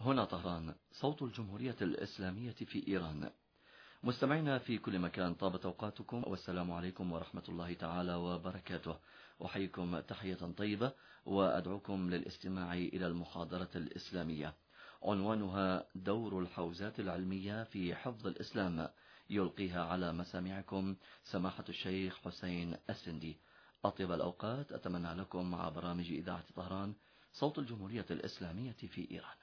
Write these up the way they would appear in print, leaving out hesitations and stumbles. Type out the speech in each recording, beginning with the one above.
هنا طهران، صوت الجمهورية الإسلامية في إيران. مستمعينا في كل مكان، طابت أوقاتكم والسلام عليكم ورحمة الله تعالى وبركاته. أحييكم تحية طيبة وأدعوكم للاستماع إلى المحاضرة الإسلامية، عنوانها دور الحوزات العلمية في حفظ الإسلام، يلقيها على مسامعكم سماحة الشيخ حسين السندي. أطيب الأوقات أتمنى لكم مع برامج إذاعة طهران، صوت الجمهورية الإسلامية في إيران.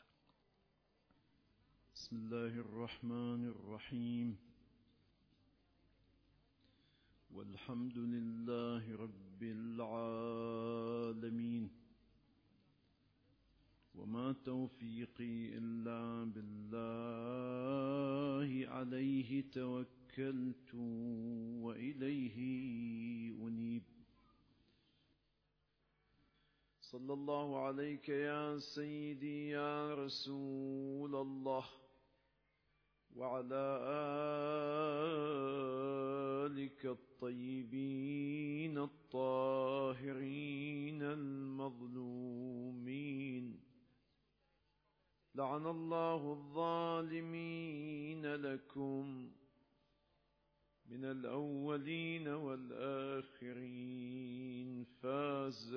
بسم الله الرحمن الرحيم، والحمد لله رب العالمين، وما توفيقي إلا بالله، عليه توكلت وإليه أنيب. صلى الله عليك يا سيدي يا رسول الله، وعلى آلك الطيبين الطاهرين المظلومين. لعن الله الظالمين لكم من الأولين والآخرين. فاز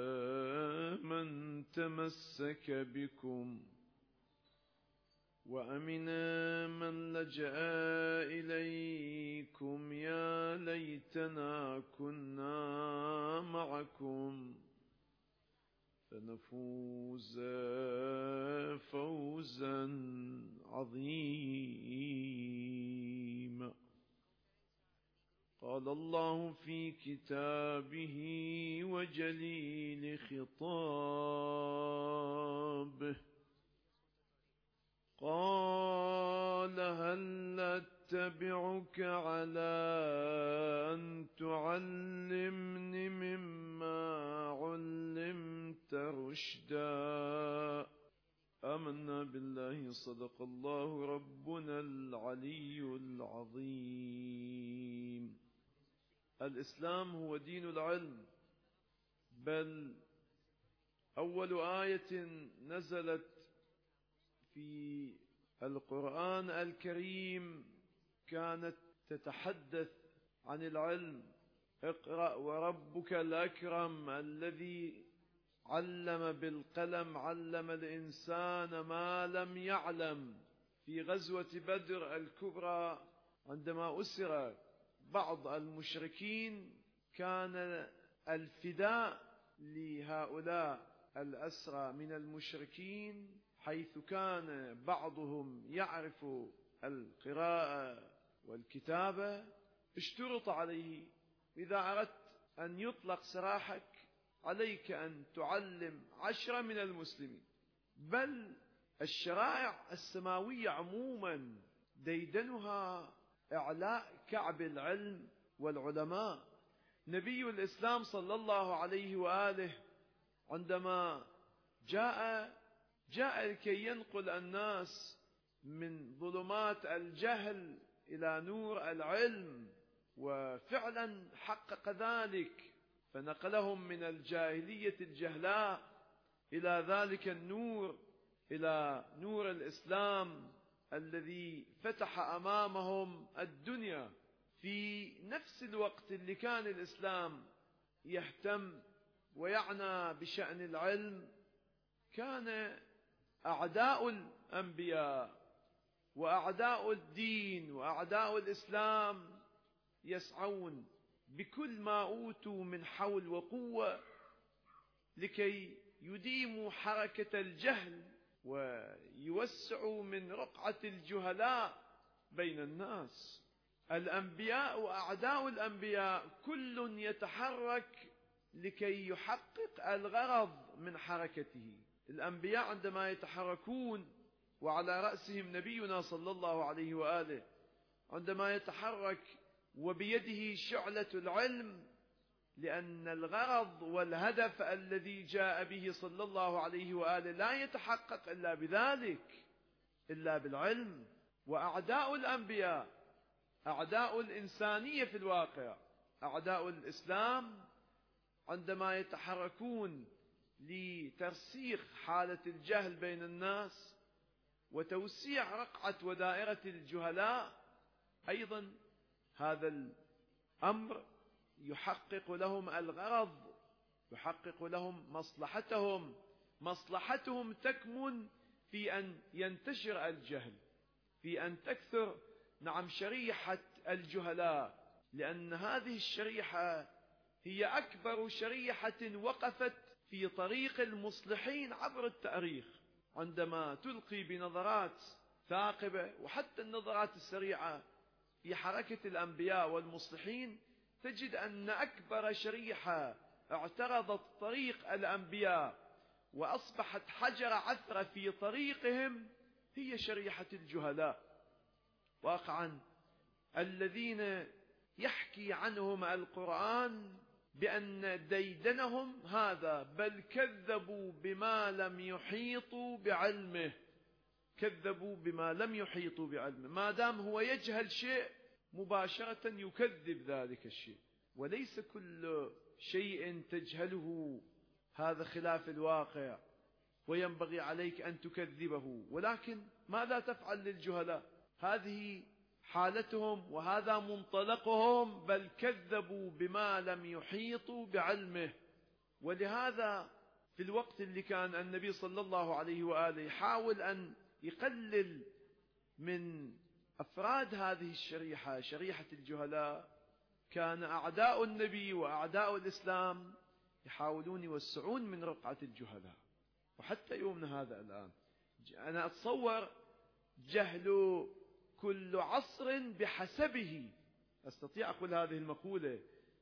من تمسك بكم، وأمن من لجأ إليكم. يا ليتنا كنا معكم فنفوز فوزا عظيما. قال الله في كتابه وجليل خطابه: قال هل أتبعك على أن تعلمني مما علمت رشدا. آمنا بالله، صدق الله ربنا العلي العظيم. الإسلام هو دين العلم، بل أول آية نزلت في القرآن الكريم كانت تتحدث عن العلم. اقرأ وربك الأكرم الذي علم بالقلم، علم الإنسان ما لم يعلم. في غزوة بدر الكبرى عندما أسر بعض المشركين، كان الفداء لهؤلاء الأسرى من المشركين، حيث كان بعضهم يعرف القراءة والكتابة، اشترط عليه: إذا أردت أن يطلق سراحك عليك أن تعلم 10 من المسلمين. بل الشرائع السماوية عموما ديدنها إعلاء كعب العلم والعلماء. نبي الإسلام صلى الله عليه وآله عندما جاء لكي ينقل الناس من ظلمات الجهل إلى نور العلم، وفعلا حقق ذلك، فنقلهم من الجاهلية الجهلاء إلى ذلك النور، إلى نور الإسلام الذي فتح أمامهم الدنيا. في نفس الوقت اللي كان الإسلام يهتم ويعنى بشأن العلم، كان أعداء الأنبياء وأعداء الدين وأعداء الإسلام يسعون بكل ما أوتوا من حول وقوة لكي يديموا حركة الجهل ويوسعوا من رقعة الجهلاء بين الناس. الأنبياء وأعداء الأنبياء كل يتحرك لكي يحقق الغرض من حركته. الأنبياء عندما يتحركون، وعلى رأسهم نبينا صلى الله عليه وآله، عندما يتحرك وبيده شعلة العلم، لأن الغرض والهدف الذي جاء به صلى الله عليه وآله لا يتحقق إلا بذلك، إلا بالعلم. وأعداء الأنبياء أعداء الإنسانية في الواقع، أعداء الإسلام، عندما يتحركون لترسيخ حالة الجهل بين الناس، وتوسيع رقعة ودائرة الجهلاء، أيضا هذا الأمر يحقق لهم الغرض، يحقق لهم مصلحتهم. مصلحتهم تكمن في أن ينتشر الجهل، في أن تكثر شريحة الجهلاء، لأن هذه الشريحة هي أكبر شريحة وقفت في طريق المصلحين عبر التاريخ. عندما تلقي بنظرات ثاقبة وحتى النظرات السريعة في حركة الأنبياء والمصلحين، تجد أن أكبر شريحة اعترضت طريق الأنبياء وأصبحت حجر عثرة في طريقهم هي شريحة الجهلاء. واقعا الذين يحكي عنهم القرآن بأن ديدنهم هذا، بل كذبوا بما لم يحيطوا بعلمه. كذبوا بما لم يحيطوا بعلمه، ما دام هو يجهل شيء مباشرة يكذب ذلك الشيء. وليس كل شيء تجهله هذا خلاف الواقع وينبغي عليك أن تكذبه، ولكن ماذا تفعل للجهلاء؟ هذه حالتهم وهذا منطلقهم، بل كذبوا بما لم يحيطوا بعلمه. ولهذا في الوقت اللي كان النبي صلى الله عليه وآله يحاول أن يقلل من أفراد هذه الشريحة، شريحة الجهلاء، كان أعداء النبي وأعداء الإسلام يحاولون يوسعون من رقعة الجهلاء. وحتى يومنا هذا الآن أنا أتصور جهل كل عصر بحسبه، أستطيع أقول هذه المقولة،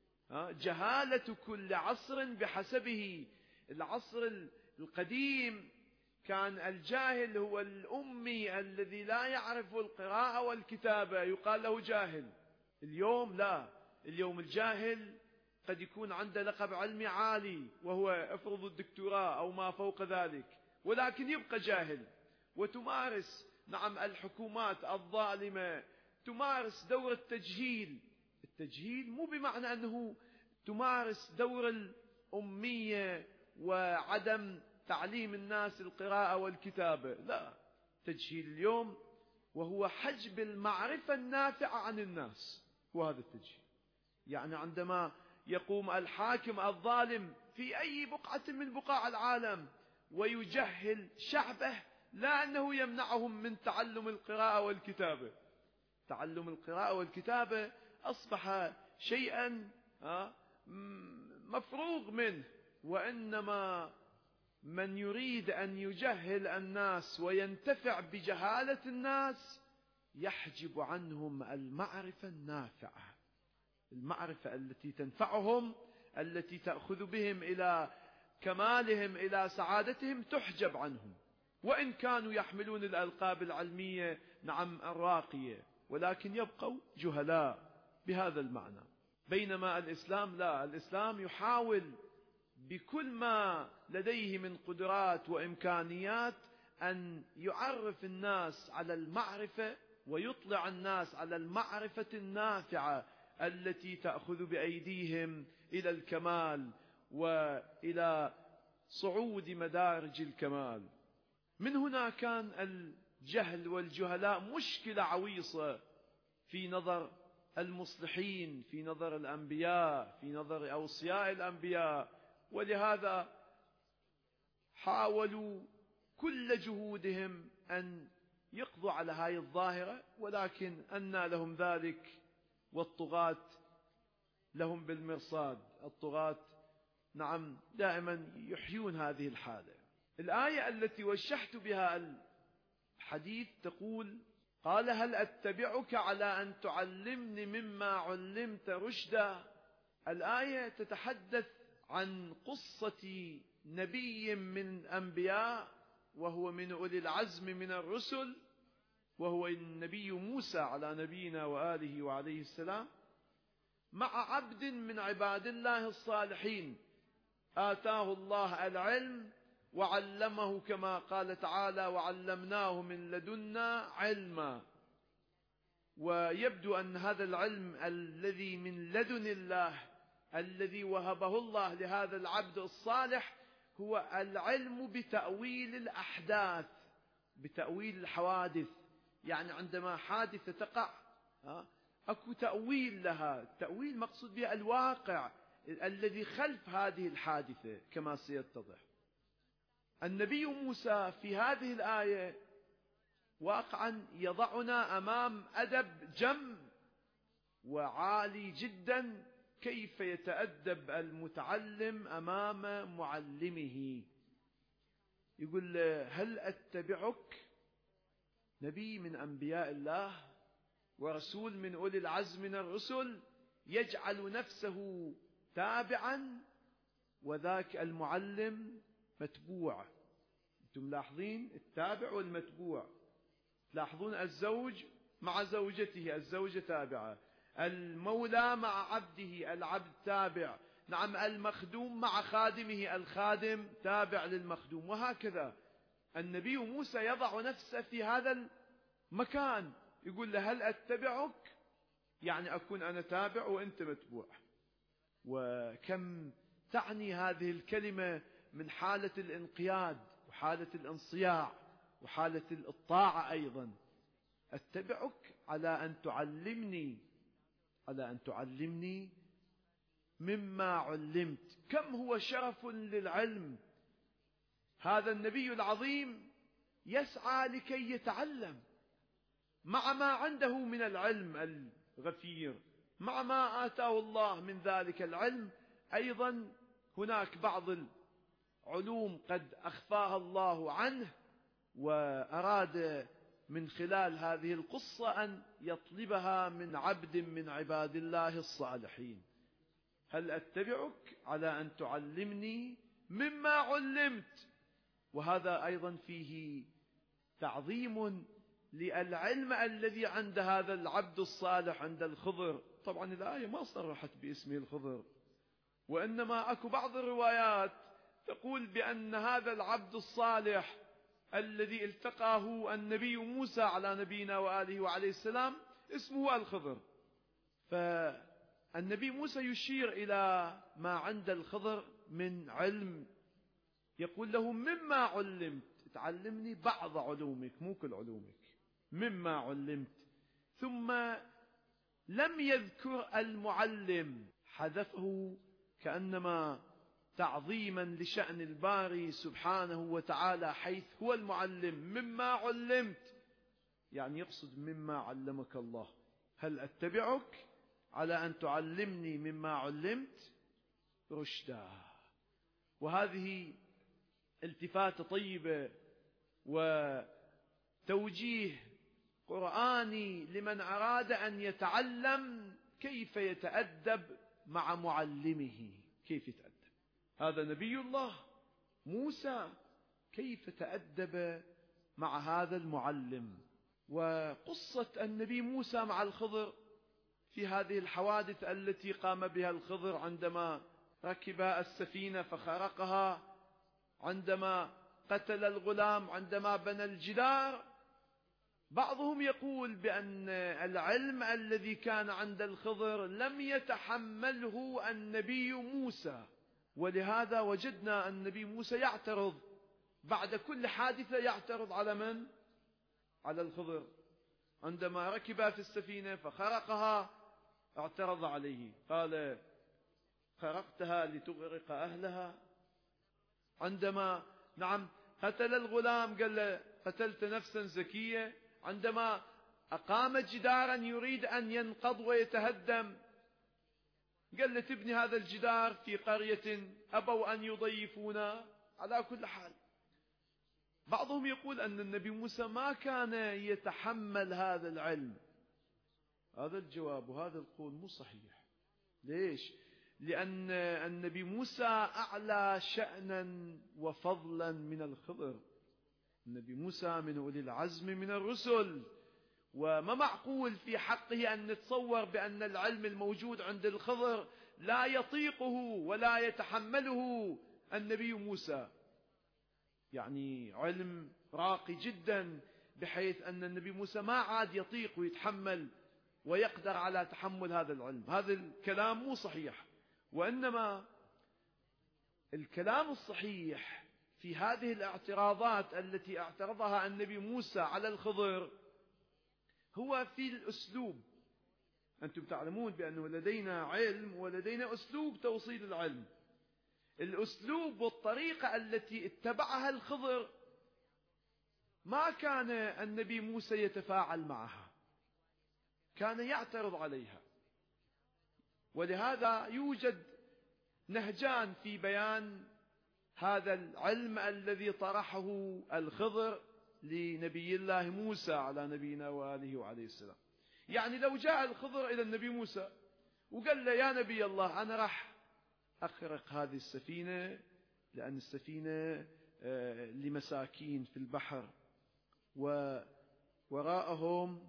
جهالة كل عصر بحسبه. العصر القديم كان الجاهل هو الأمي الذي لا يعرف القراءة والكتابة، يقال له جاهل. اليوم لا، اليوم الجاهل قد يكون عنده لقب علمي عالي وهو افرض الدكتوراه أو ما فوق ذلك، ولكن يبقى جاهل. وتمارس الحكومات الظالمة تمارس دور التجهيل. التجهيل مو بمعنى أنه تمارس دور الأمية وعدم تعليم الناس القراءة والكتابة، لا. تجهيل اليوم وهو حجب المعرفة النافعة عن الناس، وهذا التجهيل. يعني عندما يقوم الحاكم الظالم في أي بقعة من بقاع العالم ويجهل شعبه، لا أنه يمنعهم من تعلم القراءة والكتابة. تعلم القراءة والكتابة أصبح شيئا مفروغ منه، وإنما من يريد أن يجهل الناس وينتفع بجهالة الناس يحجب عنهم المعرفة النافعة، المعرفة التي تنفعهم، التي تأخذ بهم إلى كمالهم، إلى سعادتهم، تحجب عنهم. وإن كانوا يحملون الألقاب العلمية الراقية، ولكن يبقوا جهلاء بهذا المعنى. بينما الإسلام لا، الإسلام يحاول بكل ما لديه من قدرات وإمكانيات أن يعرف الناس على المعرفة ويطلع الناس على المعرفة النافعة التي تأخذ بأيديهم إلى الكمال وإلى صعود مدارج الكمال. من هنا كان الجهل والجهلاء مشكلة عويصة في نظر المصلحين، في نظر الأنبياء، في نظر أوصياء الأنبياء. ولهذا حاولوا كل جهودهم أن يقضوا على هذه الظاهرة، ولكن أنى لهم ذلك، والطغاة لهم بالمرصاد. الطغاة دائما يحيون هذه الحالة. الآية التي وشحت بها الحديث تقول: قال هل أتبعك على أن تعلمني مما علمت رشدا. الآية تتحدث عن قصة نبي من الأنبياء، وهو من أولي العزم من الرسل، وهو النبي موسى على نبينا وآله وعليه السلام، مع عبد من عباد الله الصالحين آتاه الله العلم وعلمه، كما قال تعالى: وعلمناه من لدنا علما. ويبدو أن هذا العلم الذي من لدن الله الذي وهبه الله لهذا العبد الصالح هو العلم بتأويل الأحداث، بتأويل الحوادث، يعني عندما حادثة تقع أكو تأويل لها، التأويل مقصود به الواقع الذي خلف هذه الحادثة كما سيتضح. النبي موسى في هذه الآية واقعا يضعنا أمام أدب جم وعالي جدا، كيف يتأدب المتعلم أمام معلمه. يقول له: هل أتبعك؟ نبي من أنبياء الله ورسول من أولي العزم من الرسل يجعل نفسه تابعا وذاك المعلم متبوع. أنتم ملاحظين التابع والمتبوع، تلاحظون الزوج مع زوجته الزوجة تابعة، المولى مع عبده العبد تابع، نعم المخدوم مع خادمه الخادم تابع للمخدوم، وهكذا. النبي موسى يضع نفسه في هذا المكان، يقول له: هل أتبعك؟ يعني أكون أنا تابع وأنت متبوع. وكم تعني هذه الكلمة من حالة الانقياد وحالة الانصياع وحالة الطاعة أيضا. أتبعك على أن تعلمني مما علمت. كم هو شرف للعلم. هذا النبي العظيم يسعى لكي يتعلم مع ما عنده من العلم الغفير، مع ما آتاه الله من ذلك العلم. أيضا هناك بعض العلوم قد أخفاها الله عنه، وأراد من خلال هذه القصة أن يطلبها من عبد من عباد الله الصالحين. هل أتبعك على أن تعلمني مما علمت؟ وهذا أيضا فيه تعظيم للعلم الذي عند هذا العبد الصالح عند الخضر. طبعا الآية ما صرحت باسمه الخضر، وإنما أكو بعض الروايات تقول بأن هذا العبد الصالح الذي التقاه النبي موسى على نبينا وآله وعليه السلام اسمه الخضر. فالنبي موسى يشير إلى ما عند الخضر من علم، يقول له: مما علمت، تعلمني بعض علومك مو كل علومك، مما علمت. ثم لم يذكر المعلم، حذفه كأنما تعظيما لشأن الباري سبحانه وتعالى، حيث هو المعلم. مما علمت يعني يقصد مما علمك الله. هل أتبعك على أن تعلمني مما علمت رشدا. وهذه التفاتة طيبة وتوجيه قرآني لمن أراد أن يتعلم كيف يتأدب مع معلمه، كيف يتأدب. هذا نبي الله موسى كيف تأدب مع هذا المعلم. وقصة النبي موسى مع الخضر في هذه الحوادث التي قام بها الخضر عندما ركب السفينة فخرقها، عندما قتل الغلام، عندما بنى الجدار. بعضهم يقول بأن العلم الذي كان عند الخضر لم يتحمله النبي موسى، ولهذا وجدنا النبي موسى يعترض بعد كل حادثة، يعترض على من؟ على الخضر. عندما ركب في السفينة فخرقها اعترض عليه، قال: خرقتها لتغرق أهلها. عندما قتل الغلام قال له: قتلت نفسا زكية. عندما أقام جدارا يريد أن ينقض ويتهدم قال له: تبني هذا الجدار في قرية أبوا أن يضيفونا. على كل حال بعضهم يقول أن النبي موسى ما كان يتحمل هذا العلم. هذا الجواب وهذا القول مو صحيح. ليش؟ لأن النبي موسى أعلى شأنا وفضلا من الخضر. النبي موسى من أولي العزم من الرسل، وما معقول في حقه أن نتصور بأن العلم الموجود عند الخضر لا يطيقه ولا يتحمله النبي موسى. يعني علم راقي جدا بحيث أن النبي موسى ما عاد يطيق ويتحمل ويقدر على تحمل هذا العلم. هذا الكلام مو صحيح، وإنما الكلام الصحيح في هذه الاعتراضات التي اعترضها النبي موسى على الخضر هو في الأسلوب. أنتم تعلمون بأنه لدينا علم ولدينا أسلوب توصيل العلم. الأسلوب والطريقة التي اتبعها الخضر ما كان النبي موسى يتفاعل معها، كان يعترض عليها. ولهذا يوجد نهجان في بيان هذا العلم الذي طرحه الخضر لنبي الله موسى على نبينا وآله وعليه السلام. يعني لو جاء الخضر إلى النبي موسى وقال له يا نبي الله أنا راح أخرق هذه السفينة لأن السفينة لمساكين في البحر ووراءهم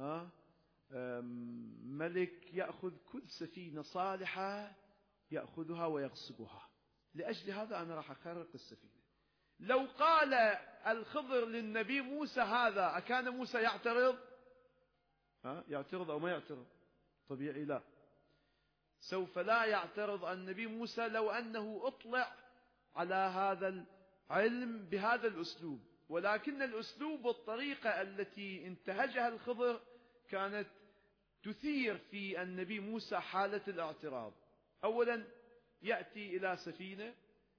ملك يأخذ كل سفينة صالحة يأخذها ويغصبها، لأجل هذا أنا راح أخرق السفينة. لو قال الخضر للنبي موسى هذا أكان موسى يعترض؟ يعترض أو ما يعترض؟ طبيعي لا، سوف لا يعترض النبي موسى لو أنه أطلع على هذا العلم بهذا الأسلوب. ولكن الأسلوب والطريقة التي انتهجها الخضر كانت تثير في النبي موسى حالة الاعتراض. أولا يأتي إلى سفينة،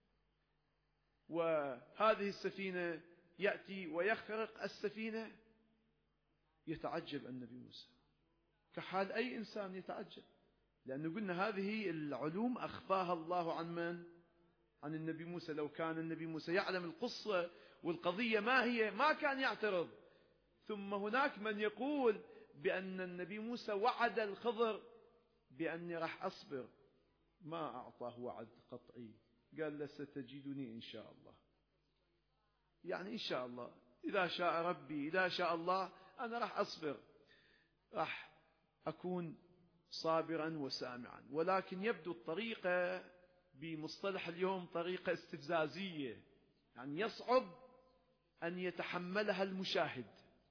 وهذه السفينة يأتي ويخرق السفينة، يتعجب النبي موسى كحال أي إنسان يتعجب، لأنه قلنا هذه العلوم أخفاها الله عن من؟ عن النبي موسى. لو كان النبي موسى يعلم القصة والقضية ما هي ما كان يعترض. ثم هناك من يقول بأن النبي موسى وعد الخضر بأني راح أصبر، ما أعطاه وعد قطعي، قال له ستجدني إن شاء الله، يعني إن شاء الله إذا شاء ربي إذا شاء الله أنا راح أصبر، راح أكون صابرا وسامعا. ولكن يبدو الطريقة بمصطلح اليوم طريقة استفزازية، يعني يصعب أن يتحملها المشاهد.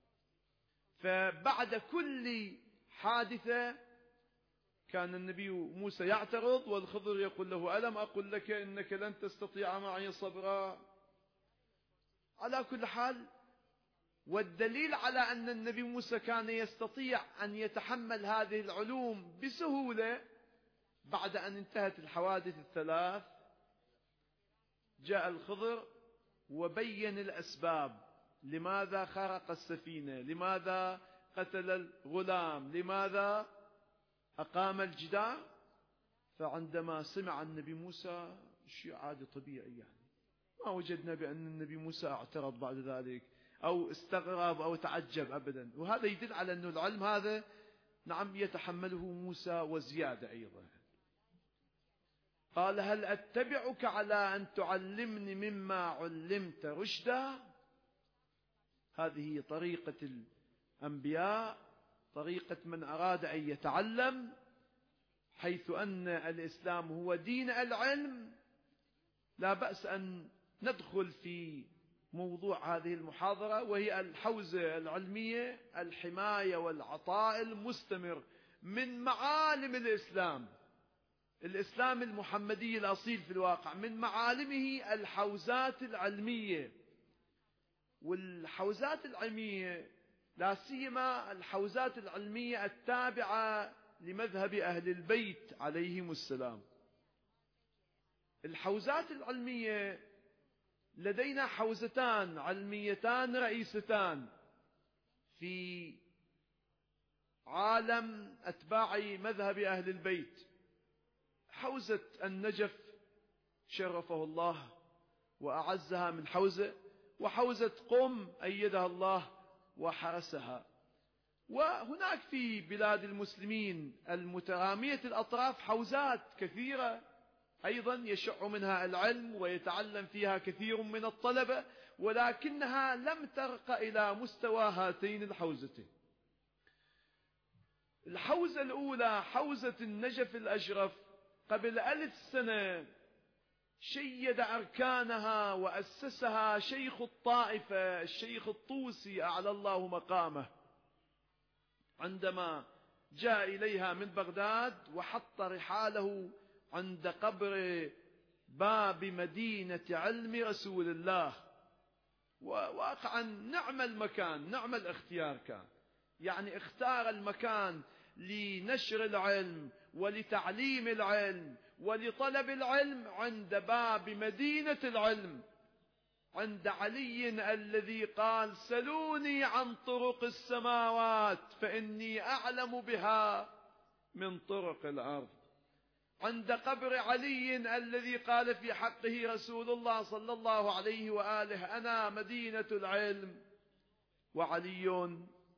فبعد كل حادثة كان النبي موسى يعترض والخضر يقول له ألم أقل لك إنك لن تستطيع معي صبرا. على كل حال، والدليل على أن النبي موسى كان يستطيع أن يتحمل هذه العلوم بسهولة بعد أن انتهت الحوادث الثلاث جاء الخضر وبين الأسباب، لماذا خرق السفينة، لماذا قتل الغلام، لماذا أقام الجدار. فعندما سمع النبي موسى شيء عادي طبيعي، يعني ما وجدنا بأن النبي موسى اعترض بعد ذلك أو استغرب أو تعجب أبدا. وهذا يدل على أن العلم هذا نعم يتحمله موسى وزيادة أيضا. قال هل أتبعك على أن تعلمني مما علمت رشدا. هذه طريقة الأنبياء، طريقة من أراد أن يتعلم، حيث أن الإسلام هو دين العلم. لا بأس أن ندخل في موضوع هذه المحاضرة، وهي الحوزة العلمية، الحماية والعطاء المستمر من معالم الإسلام. الإسلام المحمدي الأصيل في الواقع من معالمه الحوزات العلمية. والحوزات العلمية لا سيما الحوزات العلمية التابعة لمذهب أهل البيت عليهم السلام. الحوزات العلمية لدينا حوزتان علميتان رئيستان في عالم أتباع مذهب أهل البيت. حوزة النجف شرفه الله وأعزها من حوزة، وحوزة قم أيدها الله وحرسها. وهناك في بلاد المسلمين المترامية الأطراف حوزات كثيرة أيضا يشع منها العلم ويتعلم فيها كثير من الطلبة، ولكنها لم ترق إلى مستوى هاتين الحوزتين. الحوزة الأولى حوزة النجف الأشرف قبل 1000 سنة شيد أركانها وأسسها شيخ الطائفة الشيخ الطوسي أعلى الله مقامه، عندما جاء إليها من بغداد وحط رحاله عند قبر باب مدينة علم رسول الله. وواقعا نعم المكان، نعم الاختيار كان، يعني اختار المكان لنشر العلم ولتعليم العلم ولطلب العلم عند باب مدينة العلم، عند علي الذي قال سلوني عن طرق السماوات فإني أعلم بها من طرق الأرض، عند قبر علي الذي قال في حقه رسول الله صلى الله عليه وآله أنا مدينة العلم وعلي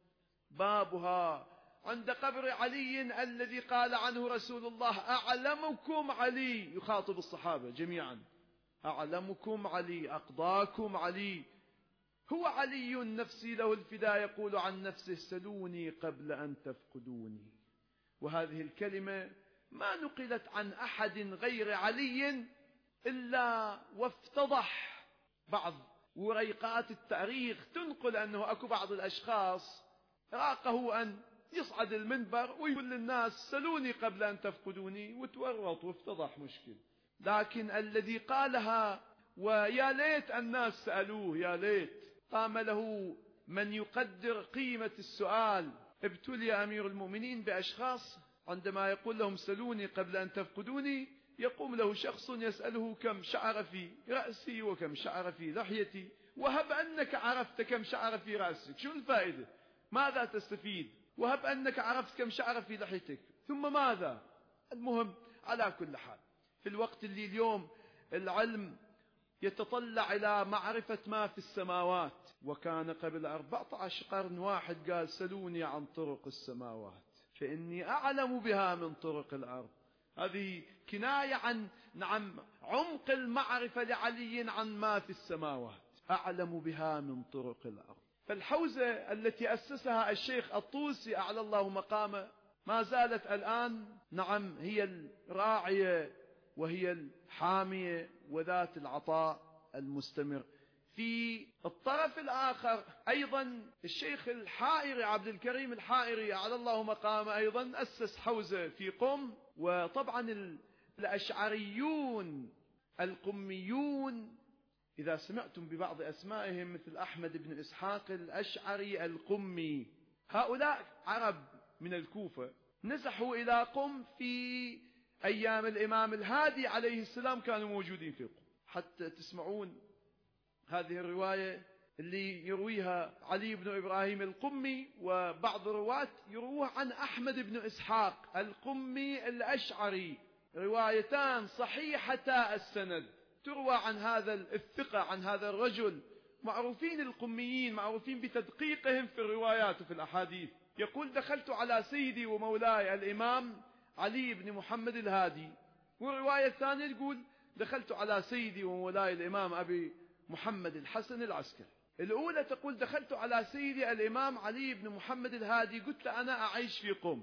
بابها، عند قبر علي الذي قال عنه رسول الله أعلمكم علي، يخاطب الصحابة جميعا، أعلمكم علي أقضاكم علي، هو علي نفسي له الفداء يقول عن نفسه سلوني قبل أن تفقدوني. وهذه الكلمة ما نقلت عن أحد غير علي إلا وافتضح بعض وريقات التاريخ تنقل أنه أكو بعض الأشخاص راقه أن يصعد المنبر ويقول للناس سلوني قبل أن تفقدوني، وتورط وافتضح مشكل. لكن الذي قالها ويا ليت الناس سألوه، يا ليت قام له من يقدر قيمة السؤال. ابتلي أمير المؤمنين بأشخاص عندما يقول لهم سلوني قبل أن تفقدوني، يقوم له شخص يسأله كم شعر في رأسي وكم شعر في لحيتي، وهب أنك عرفت كم شعر في رأسك شو الفائدة؟ ماذا تستفيد؟ وهب أنك عرفت كم شعر في لحيتك ثم ماذا؟ المهم على كل حال، في الوقت اللي اليوم العلم يتطلع إلى معرفة ما في السماوات، وكان قبل 14 قرن واحد قال سلوني عن طرق السماوات فإني أعلم بها من طرق الأرض. هذه كناية عن عمق المعرفة لعلي عن ما في السماوات، أعلم بها من طرق الأرض. فالحوزة التي أسسها الشيخ الطوسي أعلى الله مقامه ما زالت الآن هي الراعية وهي الحامية وذات العطاء المستمر. في الطرف الآخر أيضا الشيخ الحائري عبد الكريم الحائري أعلى الله مقامه أيضا أسس حوزة في قم. وطبعا الأشعريون القميون إذا سمعتم ببعض أسمائهم مثل أحمد بن إسحاق الأشعري القمي، هؤلاء عرب من الكوفة نزحوا إلى قم في أيام الإمام الهادي عليه السلام، كانوا موجودين في قم. حتى تسمعون هذه الرواية اللي يرويها علي بن إبراهيم القمي، وبعض الرواة يروها عن أحمد بن إسحاق القمي الأشعري، روايتان صحيحتا السند تروى عن هذا الثقة، عن هذا الرجل. معروفين القميين، معروفين بتدقيقهم في الروايات وفي الأحاديث. يقول دخلت على سيدي ومولاي الإمام علي بن محمد الهادي، والرواية الثانية تقول دخلت على سيدي ومولاي الإمام أبي محمد الحسن العسكري. الأولى تقول دخلت على سيدي الإمام علي بن محمد الهادي، قلت أنا أعيش في قم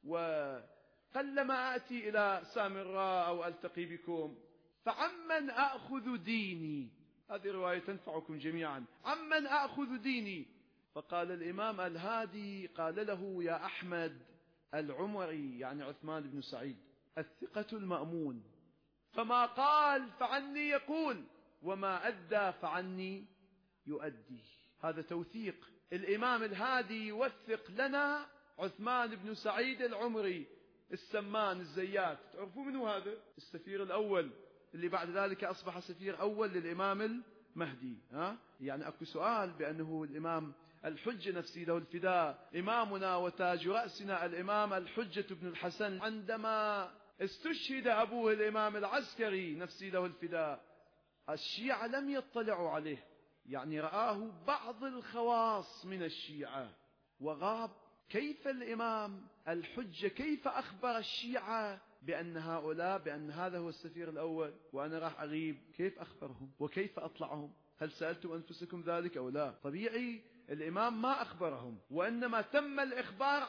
وقلما آتي إلى سامراء أو ألتقي بكم، فعمن أخذ ديني؟ هذه رواية تنفعكم جميعا. عمن أخذ ديني؟ فقال الإمام الهادي قال له يا أحمد العمري، يعني عثمان بن سعيد الثقة المأمون، فما قال فعني يقول، وما أدى فعني يؤدي. هذا توثيق. الإمام الهادي يوثق لنا عثمان بن سعيد العمري السمان الزيات. تعرفوا منه هذا؟ السفير الأول اللي بعد ذلك أصبح سفير أول للإمام المهدي. يعني أكو سؤال بأنه الإمام الحجة نفسي له الفداء، إمامنا وتاج رأسنا الإمام الحجة بن الحسن، عندما استشهد أبوه الإمام العسكري نفسي له الفداء، الشيعة لم يطلعوا عليه، يعني رآه بعض الخواص من الشيعة وغاب. كيف الإمام الحجة كيف أخبر الشيعة بأن هؤلاء، بأن هذا هو السفير الأول وأنا راح أغيب؟ كيف أخبرهم وكيف أطلعهم؟ هل سألتم أنفسكم ذلك أو لا؟ طبيعي الإمام ما أخبرهم، وإنما تم الإخبار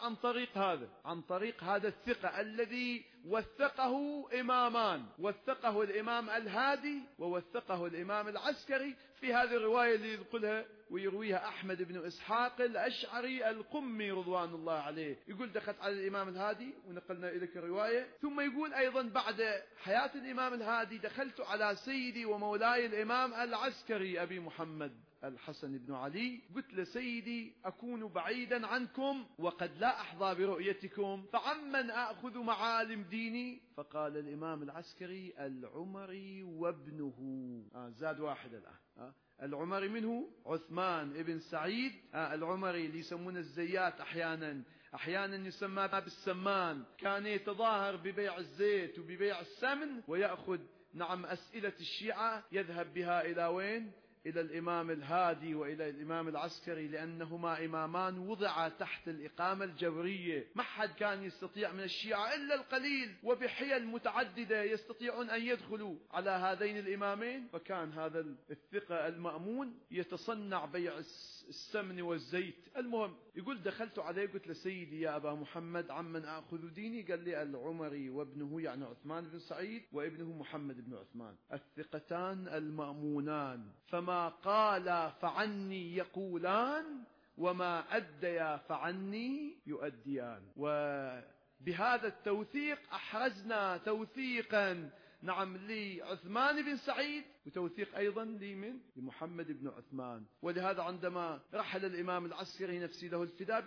عن طريق هذا الثقة الذي وثقه إمامان، وثقه الإمام الهادي ووثقه الإمام العسكري في هذه الرواية اللي ينقلها ويرويها أحمد بن إسحاق الأشعري القمي رضوان الله عليه. يقول دخلت على الإمام الهادي ونقلنا إليك الرواية، ثم يقول أيضا بعد حياة الإمام الهادي دخلت على سيدي ومولاي الإمام العسكري أبي محمد الحسن بن علي، قلت لسيدي أكون بعيدا عنكم وقد لا أحظى برؤيتكم، فعمن أخذ معالم ديني؟ فقال الإمام العسكري العمري وابنه. زاد واحد الآن. العمري منه عثمان ابن سعيد العمري، اللي يسمونه الزيات أحيانا يسمى بالسمان، كان يتظاهر ببيع الزيت وببيع السمن ويأخذ أسئلة الشيعة يذهب بها إلى وين؟ إلى الإمام الهادي وإلى الإمام العسكري، لأنهما إمامان وضعا تحت الإقامة الجبرية. ما حد كان يستطيع من الشيعة إلا القليل، وبحيل متعددة يستطيعون أن يدخلوا على هذين الإمامين. فكان هذا الثقة المأمون يتصنع بيع السمن والزيت. المهم يقول دخلت عليه قلت لسيدي يا أبا محمد عمن أخذ ديني؟ قال لي العمري وابنه، يعني عثمان بن سعيد وابنه محمد بن عثمان، الثقتان المأمونان، فما قالا فعني يقولان وما أديا فعني يؤديان. وبهذا التوثيق أحرزنا توثيقا لعثمان بن سعيد، وتوثيق أيضا لمحمد بن عثمان. ولهذا عندما رحل الإمام العسكري نفسي له الفداء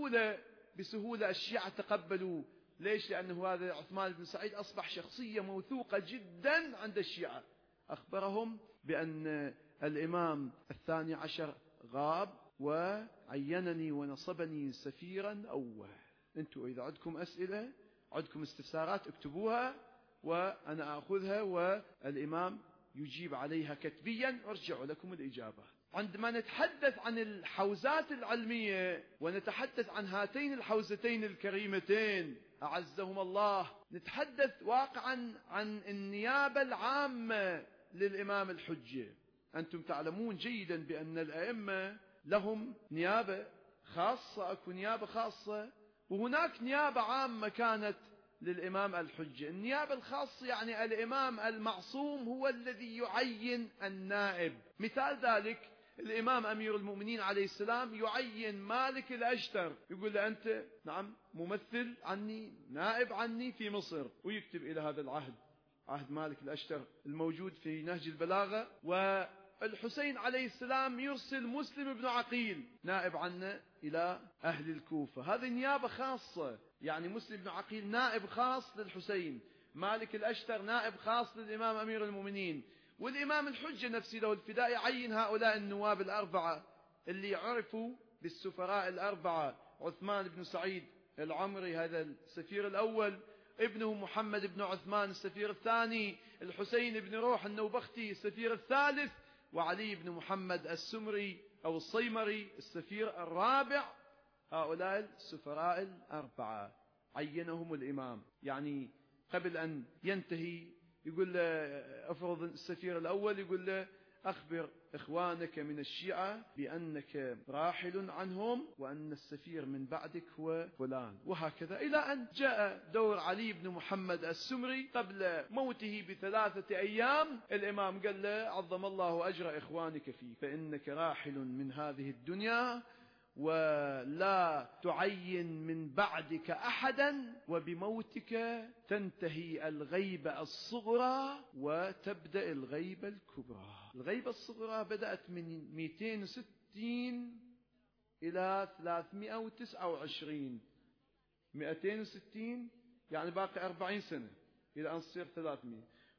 بسهولة الشيعة تقبلوا. ليش؟ لأنه هذا عثمان بن سعيد أصبح شخصية موثوقة جدا عند الشيعة. أخبرهم بأن الإمام الثاني عشر غاب وعينني ونصبني سفيرا أول. أنتم إذا عندكم أسئلة عندكم استفسارات اكتبوها وأنا أخذها والإمام يجيب عليها كتبيا وارجع لكم الإجابة. عندما نتحدث عن الحوزات العلمية ونتحدث عن هاتين الحوزتين الكريمتين أعزهم الله، نتحدث واقعا عن النيابة العامة للإمام الحجة. أنتم تعلمون جيدا بأن الأئمة لهم نيابة خاصة، أكو نيابة خاصة، وهناك نيابة عامة كانت للإمام الحجة. النيابة الخاصة يعني الإمام المعصوم هو الذي يعين النائب. مثال ذلك الإمام أمير المؤمنين عليه السلام يعين مالك الأشتر، يقول له أنت ممثل عني، نائب عني في مصر، ويكتب إلى هذا العهد، عهد مالك الأشتر الموجود في نهج البلاغة. والحسين عليه السلام يرسل مسلم بن عقيل نائب عنه إلى أهل الكوفة. هذه نيابة خاصة، يعني مسلم بن عقيل نائب خاص للحسين، مالك الأشتر نائب خاص للإمام أمير المؤمنين. والإمام الحجة نفسه له الفداء يعين هؤلاء النواب الأربعة اللي عرفوا بالسفراء الأربعة: عثمان بن سعيد العمري هذا السفير الأول، ابنه محمد بن عثمان السفير الثاني، الحسين بن روح النوبختي السفير الثالث، وعلي بن محمد السمري أو الصيمري السفير الرابع. هؤلاء السفراء الأربعة عينهم الإمام. يعني قبل أن ينتهي يقول له، أفرض السفير الأول يقول له أخبر إخوانك من الشيعة بأنك راحل عنهم وأن السفير من بعدك هو فلان، وهكذا إلى أن جاء دور علي بن محمد السمري قبل موته ب3 أيام. الإمام قال له عظم الله أجر إخوانك فيك، فإنك راحل من هذه الدنيا ولا تعين من بعدك أحدا، وبموتك تنتهي الغيبة الصغرى وتبدأ الغيبة الكبرى. الغيبة الصغرى بدأت من 260 إلى 329. 260 يعني باقي 40 سنة إلى أن تصير 300،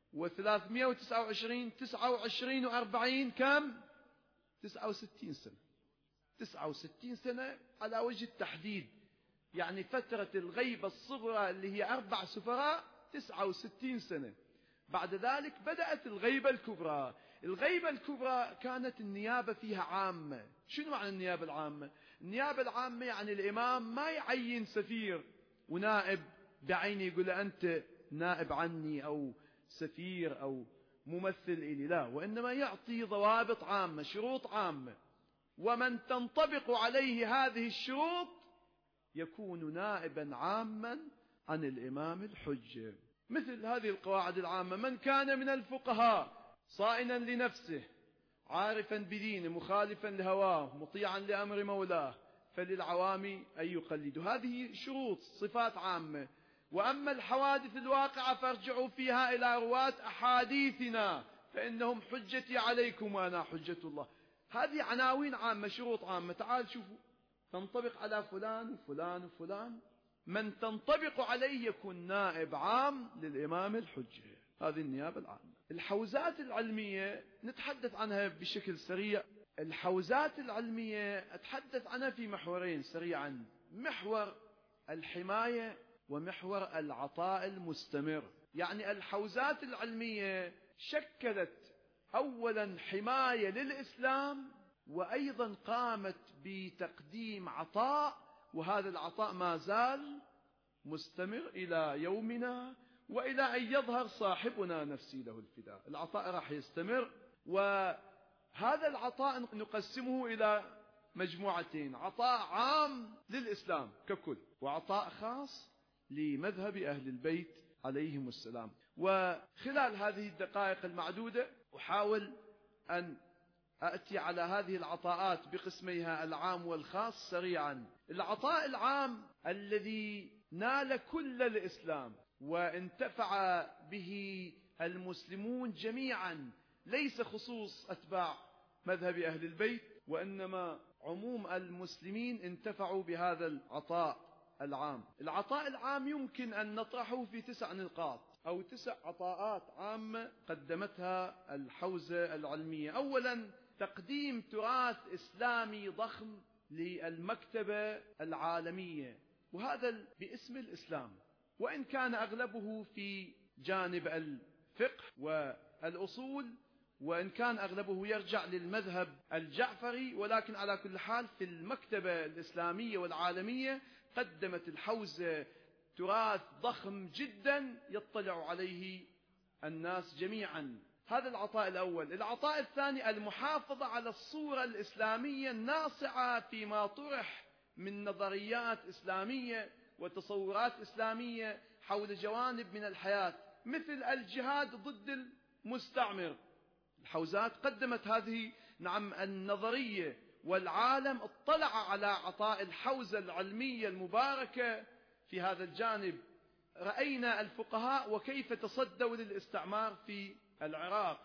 و329 29 و40 كم؟ 69 سنة. 69 سنة على وجه التحديد، يعني فترة الغيبة الصغرى اللي هي 4 سفراء 69 سنة. بعد ذلك بدأت الغيبة الكبرى. الغيبة الكبرى كانت النيابة فيها عامة. شنو معنى النيابة العامة؟ النيابة العامة يعني الإمام ما يعين سفير ونائب بعينه يقول أنت نائب عني أو سفير أو ممثل إلي، لا، وإنما يعطي ضوابط عامة، شروط عامة. ومن تنطبق عليه هذه الشروط يكون نائبا عاما عن الإمام الحجة. مثل هذه القواعد العامة: من كان من الفقهاء صائنا لنفسه عارفا بدينه مخالفا لهواه مطيعا لأمر مولاه فللعوام أن يقلدوا. هذه شروط صفات عامة. وأما الحوادث الواقعة فارجعوا فيها إلى رواة أحاديثنا فإنهم حجتي عليكم وأنا حجة الله. هذه عناوين عامة، شروط عامة. تعال شوفوا، تنطبق على فلان وفلان وفلان، من تنطبق عليه يكون نائب عام للإمام الحجة. هذه النيابة العامة. الحوزات العلمية نتحدث عنها بشكل سريع. الحوزات العلمية أتحدث عنها في محورين سريعا: محور الحماية ومحور العطاء المستمر. يعني الحوزات العلمية شكلت أولا حماية للإسلام، وأيضا قامت بتقديم عطاء، وهذا العطاء ما زال مستمر إلى يومنا وإلى أن يظهر صاحبنا نفسي له الفداء. العطاء راح يستمر، وهذا العطاء نقسمه إلى مجموعتين: عطاء عام للإسلام ككل، وعطاء خاص لمذهب أهل البيت عليهم السلام. وخلال هذه الدقائق المعدودة أحاول أن أأتي على هذه العطاءات بقسميها العام والخاص سريعا. العطاء العام الذي نال كل الإسلام وانتفع به المسلمون جميعا، ليس خصوص أتباع مذهب أهل البيت، وإنما عموم المسلمين انتفعوا بهذا العطاء العام. العطاء العام يمكن أن نطرحه في 9 نقاط أو 9 عطاءات عامة قدمتها الحوزة العلمية. أولا، تقديم تراث إسلامي ضخم للمكتبة العالمية، وهذا باسم الإسلام، وإن كان أغلبه في جانب الفقه والأصول، وإن كان أغلبه يرجع للمذهب الجعفري، ولكن على كل حال في المكتبة الإسلامية والعالمية قدمت الحوزة تراث ضخم جدا يطلع عليه الناس جميعا. هذا العطاء الأول. العطاء الثاني: المحافظة على الصورة الإسلامية الناصعة فيما طرح من نظريات إسلامية وتصورات إسلامية حول جوانب من الحياة، مثل الجهاد ضد المستعمر. الحوزات قدمت هذه النظرية، والعالم اطلع على عطاء الحوزة العلمية المباركة في هذا الجانب. رأينا الفقهاء وكيف تصدوا للاستعمار في العراق،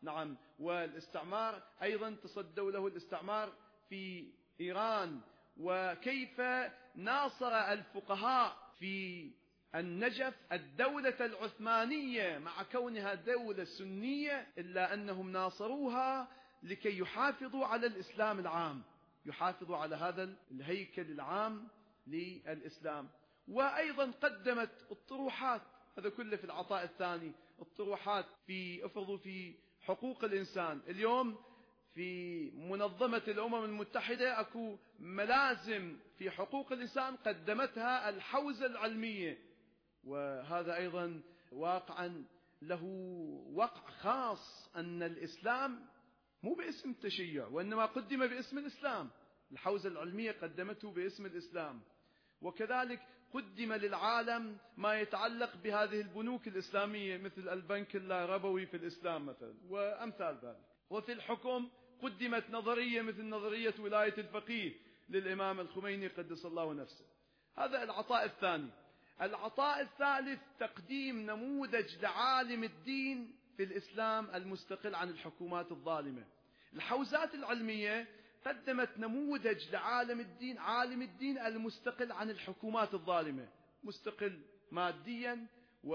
والاستعمار أيضا تصدوا له الاستعمار في إيران، وكيف ناصر الفقهاء في النجف الدولة العثمانية مع كونها دولة سنية، إلا أنهم ناصروها لكي يحافظوا على الإسلام العام، يحافظوا على هذا الهيكل العام للإسلام. وأيضا قدمت الطروحات، هذا كله في العطاء الثاني، الطروحات في حقوق الإنسان. اليوم في منظمة الأمم المتحدة أكو ملازم في حقوق الإنسان قدمتها الحوزة العلمية، وهذا أيضا واقعا له وقع خاص، أن الإسلام مو باسم التشيع وإنما قدم باسم الإسلام. الحوزة العلمية قدمته باسم الإسلام. وكذلك قدم للعالم ما يتعلق بهذه البنوك الإسلامية، مثل البنك اللا-ربوي في الإسلام مثلا، وأمثال ذلك. وفي الحكم قدمت نظرية مثل نظرية ولاية الفقيه للإمام الخميني قدس الله نفسه. هذا العطاء الثاني. العطاء الثالث: تقديم نموذج لعالم الدين في الإسلام المستقل عن الحكومات الظالمة. الحوزات العلمية قدمت نموذج لعالم الدين، عالم الدين المستقل عن الحكومات الظالمة، مستقل ماديا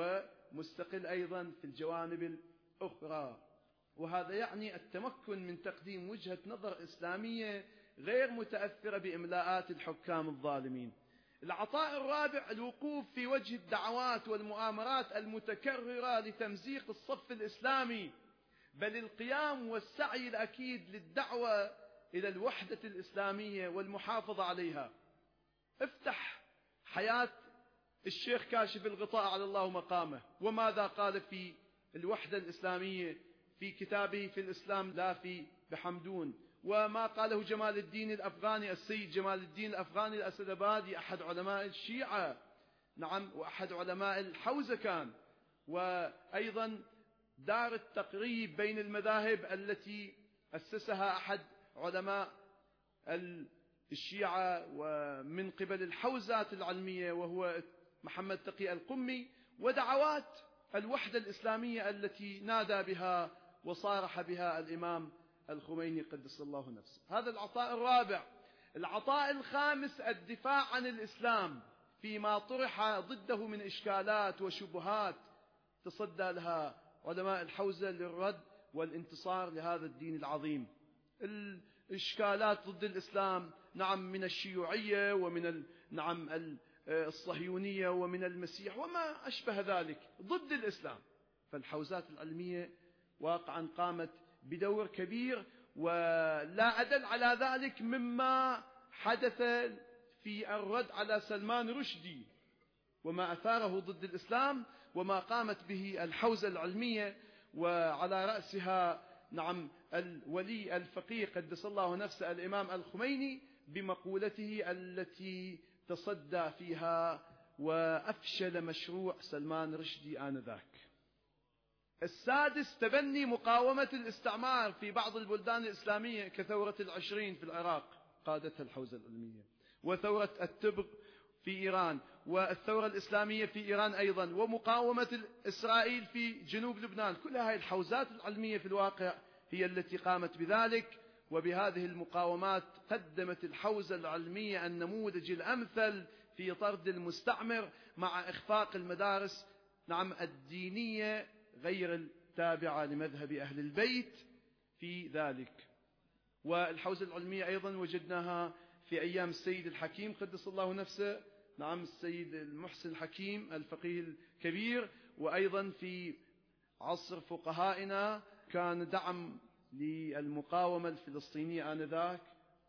ومستقل أيضا في الجوانب الأخرى. وهذا يعني التمكن من تقديم وجهة نظر إسلامية غير متأثرة بإملاءات الحكام الظالمين. العطاء الرابع: الوقوف في وجه الدعوات والمؤامرات المتكررة لتمزيق الصف الإسلامي، بل القيام والسعي الأكيد للدعوة إلى الوحدة الإسلامية والمحافظة عليها. افتح حياة الشيخ كاشف الغطاء على الله مقامه، وماذا قال في الوحدة الإسلامية في كتابه في الإسلام لا في بحمدون، وما قاله جمال الدين الأفغاني، السيد جمال الدين الأفغاني الأسدبادي أحد علماء الشيعة، نعم، وأحد علماء الحوزة كان، وأيضا دار التقريب بين المذاهب التي أسسها أحد علماء الشيعة ومن قبل الحوزات العلمية وهو محمد تقي القمي، ودعوات الوحدة الإسلامية التي نادى بها وصارح بها الإمام الخميني قدس الله نفسه. هذا العطاء الرابع. العطاء الخامس الدفاع عن الإسلام فيما طرح ضده من إشكالات وشبهات تصدى لها علماء الحوزة للرد والانتصار لهذا الدين العظيم. الإشكالات ضد الإسلام، نعم، من الشيوعية ومن الصهيونية ومن المسيح وما أشبه ذلك ضد الإسلام، فالحوزات العلمية واقعا قامت بدور كبير، ولا أدل على ذلك مما حدث في الرد على سلمان رشدي وما أثاره ضد الإسلام وما قامت به الحوزة العلمية، وعلى رأسها نعم الولي الفقيه قدس الله نفسه الإمام الخميني بمقولته التي تصدى فيها وأفشل مشروع سلمان رشدي آنذاك. السادس تبني مقاومة الاستعمار في بعض البلدان الإسلامية كثورة العشرين في العراق قادتها الحوزة العلمية، وثورة التبغ في إيران، والثورة الإسلامية في إيران أيضا، ومقاومة إسرائيل في جنوب لبنان. كل هذه الحوزات العلمية في الواقع هي التي قامت بذلك، وبهذه المقاومات قدمت الحوزة العلمية النموذج الأمثل في طرد المستعمر مع إخفاق المدارس نعم الدينية غير التابعة لمذهب أهل البيت في ذلك. والحوزة العلمية أيضا وجدناها في أيام السيد الحكيم قدس الله نفسه، نعم، السيد المحسن الحكيم الفقيه الكبير، وأيضا في عصر فقهائنا كان دعم للمقاومة الفلسطينية آنذاك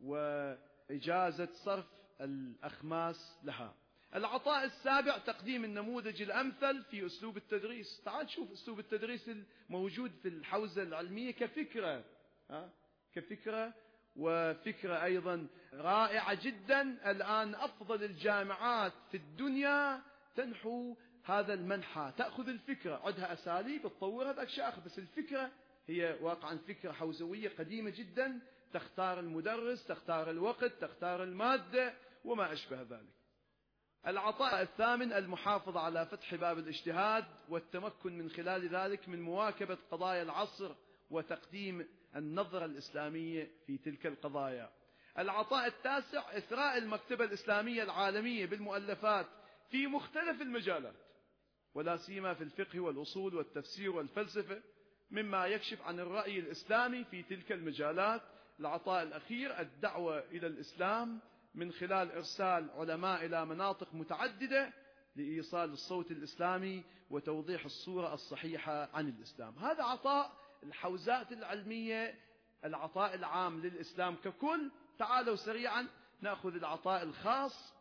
وإجازة صرف الأخماس لها. العطاء السابع تقديم النموذج الأمثل في أسلوب التدريس. تعال شوف أسلوب التدريس الموجود في الحوزة العلمية كفكرة، كفكرة وفكرة أيضا رائعة جدا. الآن أفضل الجامعات في الدنيا تنحو هذا المنحى، تأخذ الفكرة، عندها أساليب تطورها ذاك شيء، بس الفكرة هي واقعا فكرة حوزوية قديمة جدا، تختار المدرس، تختار الوقت، تختار المادة وما أشبه ذلك. العطاء الثامن المحافظة على فتح باب الاجتهاد والتمكن من خلال ذلك من مواكبة قضايا العصر وتقديم النظرة الإسلامية في تلك القضايا. العطاء التاسع إثراء المكتبة الإسلامية العالمية بالمؤلفات في مختلف المجالات، ولا سيما في الفقه والأصول والتفسير والفلسفة، مما يكشف عن الرأي الإسلامي في تلك المجالات. العطاء الأخير الدعوة إلى الإسلام من خلال إرسال علماء إلى مناطق متعددة لإيصال الصوت الإسلامي وتوضيح الصورة الصحيحة عن الإسلام. هذا عطاء الحوزات العلمية، العطاء العام للإسلام ككل. تعالوا سريعا نأخذ العطاء الخاص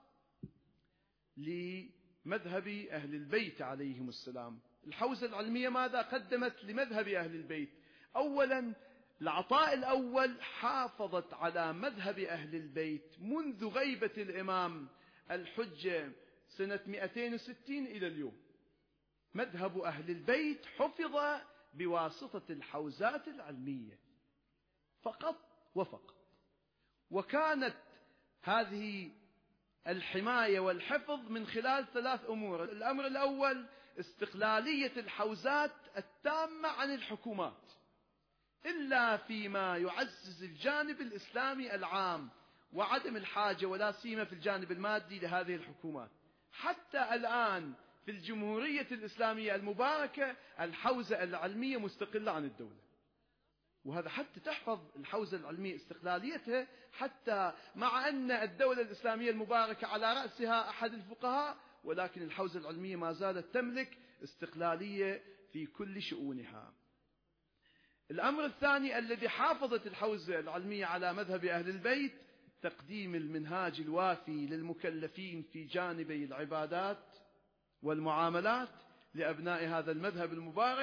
لمذهب أهل البيت عليهم السلام. الحوزة العلمية ماذا قدمت لمذهب أهل البيت؟ أولا العطاء الأول حافظت على مذهب أهل البيت منذ غيبة الإمام الحجة سنة 260 إلى اليوم. مذهب أهل البيت حفظ بواسطة الحوزات العلمية فقط وفقط، وكانت هذه الحماية والحفظ من خلال ثلاث أمور. الأمر الأول استقلالية الحوزات التامة عن الحكومات، إلا فيما يعزز الجانب الإسلامي العام وعدم الحاجة ولا سيما في الجانب المادي لهذه الحكومات. حتى الآن في الجمهورية الإسلامية المباركة الحوزة العلمية مستقلة عن الدولة، وهذا حتى تحفظ الحوزة العلمية استقلاليتها، حتى مع أن الدولة الإسلامية المباركة على رأسها أحد الفقهاء، ولكن الحوزة العلمية ما زالت تملك استقلالية في كل شؤونها. الأمر الثاني الذي حافظت الحوزة العلمية على مذهب أهل البيت تقديم المنهاج الوافي للمكلفين في جانبي العبادات والمعاملات لأبناء هذا المذهب المبارك،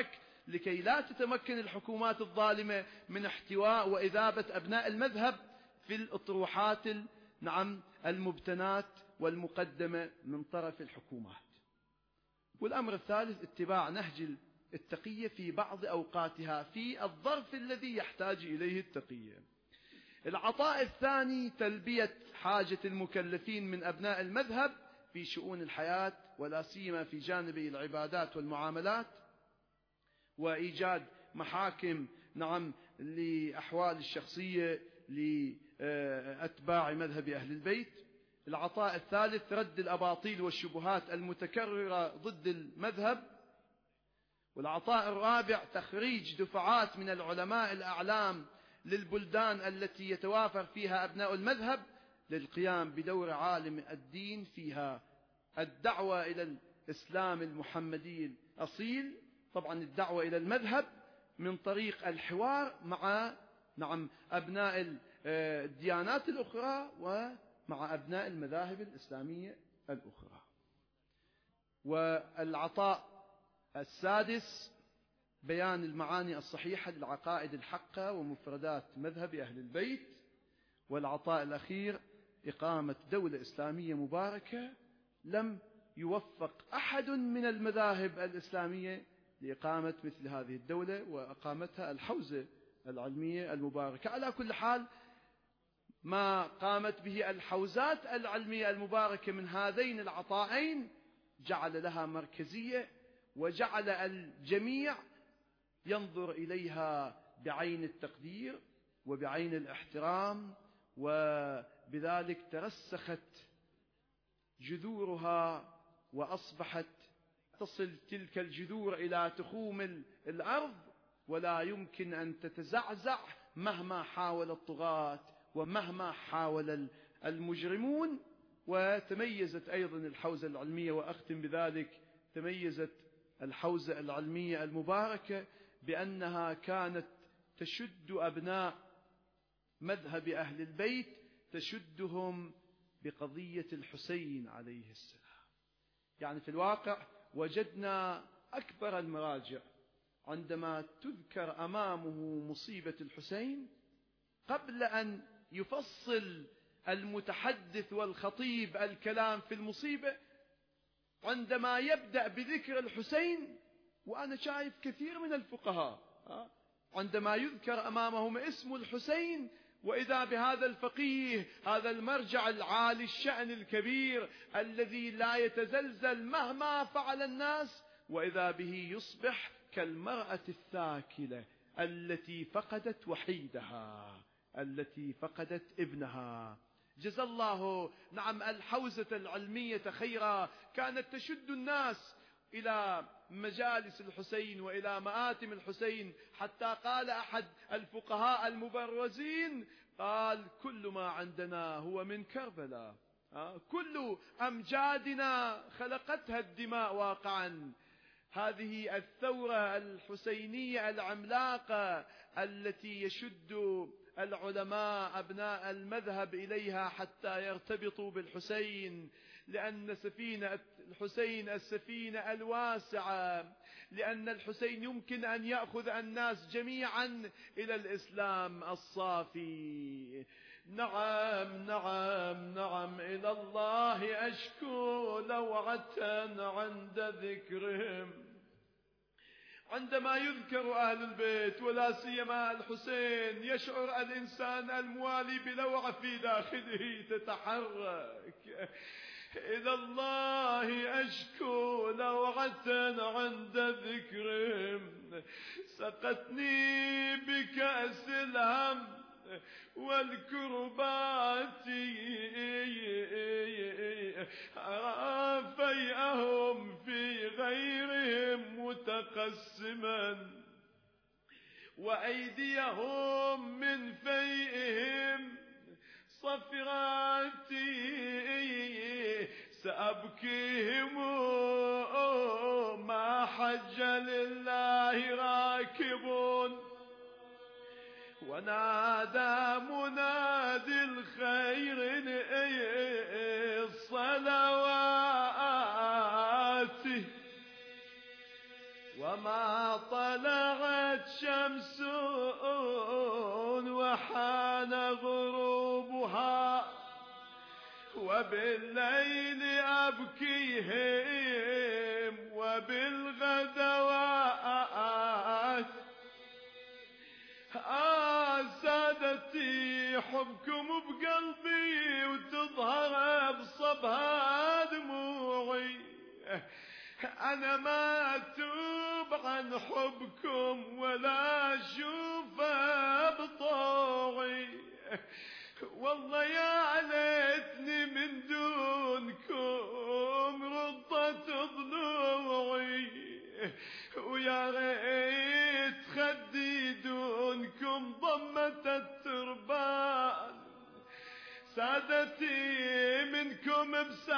لكي لا تتمكن الحكومات الظالمة من احتواء وإذابة أبناء المذهب في الأطروحات المبتنات والمقدمة من طرف الحكومات. والأمر الثالث اتباع نهج التقية في بعض أوقاتها في الظرف الذي يحتاج إليه التقية. العطاء الثاني تلبية حاجة المكلفين من أبناء المذهب في شؤون الحياة، ولا سيما في جانب العبادات والمعاملات، وإيجاد محاكم لأحوال الشخصية لأتباع مذهب أهل البيت. العطاء الثالث رد الأباطيل والشبهات المتكررة ضد المذهب. والعطاء الرابع تخريج دفعات من العلماء الأعلام للبلدان التي يتوافر فيها أبناء المذهب للقيام بدور عالم الدين فيها. الدعوة إلى الإسلام المحمدي الأصيل، طبعا الدعوة إلى المذهب من طريق الحوار مع أبناء الديانات الأخرى ومع أبناء المذاهب الإسلامية الأخرى. والعطاء السادس بيان المعاني الصحيحة للعقائد الحقة ومفردات مذهب أهل البيت. والعطاء الأخير إقامة دولة إسلامية مباركة لم يوفق أحد من المذاهب الإسلامية لإقامة مثل هذه الدولة، وأقامتها الحوزة العلمية المباركة. على كل حال، ما قامت به الحوزات العلمية المباركة من هذين العطائين جعل لها مركزية، وجعل الجميع ينظر إليها بعين التقدير وبعين الاحترام، وبذلك ترسخت جذورها وأصبحت تصل تلك الجذور إلى تخوم الأرض، ولا يمكن أن تتزعزع مهما حاول الطغاة ومهما حاول المجرمون. وتميزت أيضا الحوزة العلمية، وأختم بذلك، تميزت الحوزة العلمية المباركة بأنها كانت تشد أبناء مذهب أهل البيت، تشدهم بقضية الحسين عليه السلام. يعني في الواقع وجدنا أكبر المراجع عندما تذكر أمامه مصيبة الحسين، قبل أن يفصل المتحدث والخطيب الكلام في المصيبة، عندما يبدأ بذكر الحسين، وأنا شايف كثير من الفقهاء عندما يذكر أمامهم اسم الحسين، وإذا بهذا الفقيه، هذا المرجع العالي الشأن الكبير الذي لا يتزلزل مهما فعل الناس، وإذا به يصبح كالمرأة الثاكلة التي فقدت وحيدها، التي فقدت ابنها. جزا الله الحوزة العلمية خيرا، كانت تشد الناس إلى مجالس الحسين وإلى مآتم الحسين، حتى قال أحد الفقهاء المبرزين، قال: كل ما عندنا هو من كربلاء، كل أمجادنا خلقتها الدماء واقعا. هذه الثورة الحسينية العملاقة التي يشد العلماء أبناء المذهب إليها حتى يرتبطوا بالحسين، لأن سفينة الحسين السفينة الواسعة، لأن الحسين يمكن أن يأخذ الناس جميعا إلى الإسلام الصافي. نعم نعم نعم، إلى الله أشكو لوعة عند ذكرهم. عندما يذكر أهل البيت ولا سيما الحسين، يشعر الإنسان الموالي بلوعة في داخله تتحرك. إلى الله أشكو لوعة عند ذكرهم، سقتني بكأس الهم والكربات، فيئهم في غيرهم متقسما، وأيديهم من فيئهم صفراتي، سأبكيهم ما حج لله راكبون. ونادى منادي الخير الصلوات، وما طلع الشمس وحان غروبها وبالليل أبكيهم وبالغدوات سادتي حبكم بقلبي وتظهر بصبها دموعي أنا ما أتوب عن حبكم ولا أشوفه بطوعي والله يا ليتني من دونكم ردت ضلوعي ويا ريت خدي دونكم ضمت التربان سادتي منكم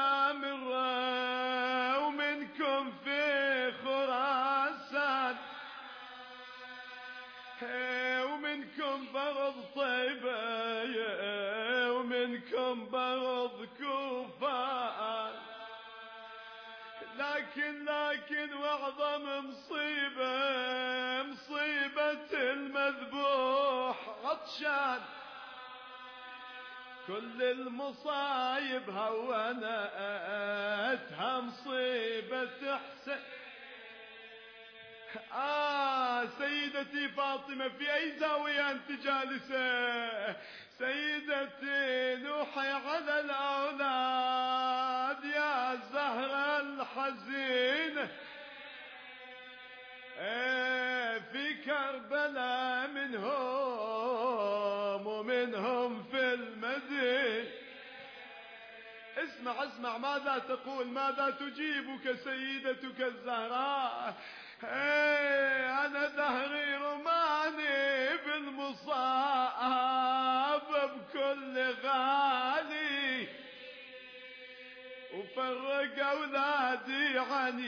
بسامرة ومنكم في خراسان ومنكم برض طيبة ومنكم برض كوفان لكن واعظم مصيبة المذبوح عطشان كل المصايب هونتها مصيبة حسين سيدتي فاطمة في أي زاوية أنت جالسة سيدتي نوحي على الأولاد يا زهرة الحزينة في كربلاء منهم ومنهم في المدينة اسمع ماذا تقول ماذا تجيبك سيدتك الزهراء أنا دهري رماني بالمصاب بكل غالي وفرق أولادي عن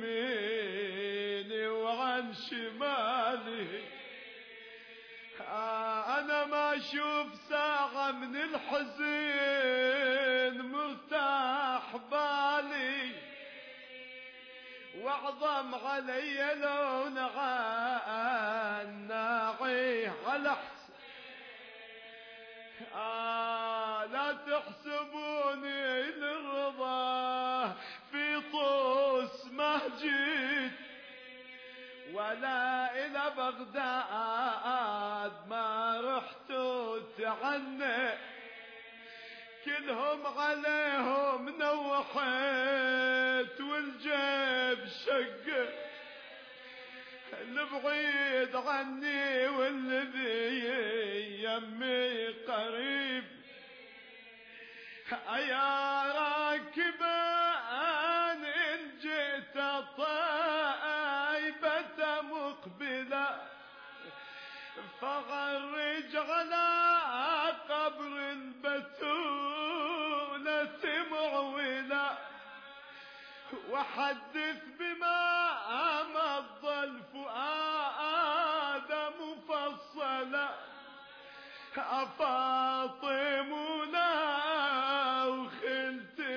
يميني وعن شمالي أنا ما أشوف ساعة من الحزن مرتاح بالي واعظم علي لو ناعي على حسن لا تحسبوني للرضا في طوس ما جيت ولا إلى بغداد ما رحت وتعني كلهم عليهم نوحت والجيب شق البعيد عني والذي يمي قريب يا راكبان إن جئت طائبة مقبلة فغرج على قبر البتولة معولة وحدث بما مضى الفؤاد مفصلا فاطمنا وخلت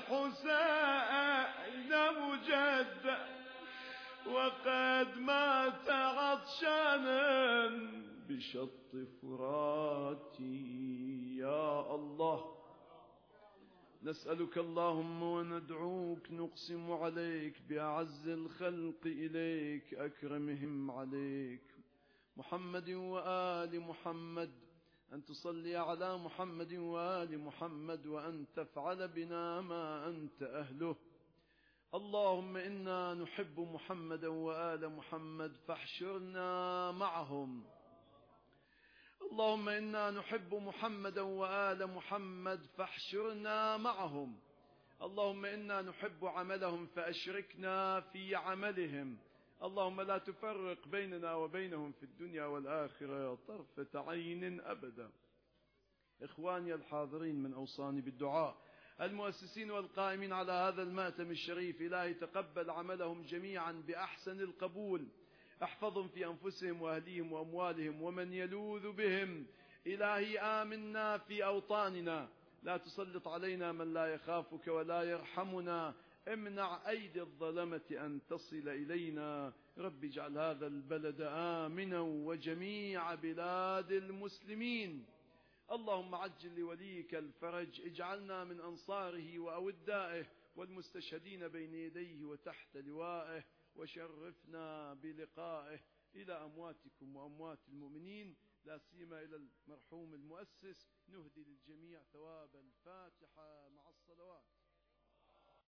الحسين مجدد وقد مات عطشانا بشط فراتي يا الله نسألك اللهم وندعوك نقسم عليك بأعز الخلق إليك أكرمهم عليك محمد وآل محمد أن تصلي على محمد وآل محمد وأن تفعل بنا ما أنت أهله اللهم إنا نحب محمدا وآل محمد فاحشرنا معهم اللهم إنا نحب محمدا وآل محمد فاحشرنا معهم اللهم إنا نحب عملهم فأشركنا في عملهم اللهم لا تفرق بيننا وبينهم في الدنيا والآخرة طرفة عين أبدا إخواني الحاضرين من أوصاني بالدعاء المؤسسين والقائمين على هذا المأتم الشريف إلهي تقبل عملهم جميعا بأحسن القبول احفظهم في أنفسهم وأهليهم وأموالهم ومن يلوذ بهم إلهي آمنا في أوطاننا لا تسلط علينا من لا يخافك ولا يرحمنا امنع أيدي الظلمة أن تصل إلينا. رب اجعل هذا البلد آمنا وجميع بلاد المسلمين. اللهم عجل لوليك الفرج، اجعلنا من أنصاره وأودائه والمستشهدين بين يديه وتحت لوائه، وشرفنا بلقائه. إلى أمواتكم وأموات المؤمنين، لا سيما إلى المرحوم المؤسس، نهدي للجميع ثواب الفاتحة مع الصلوات.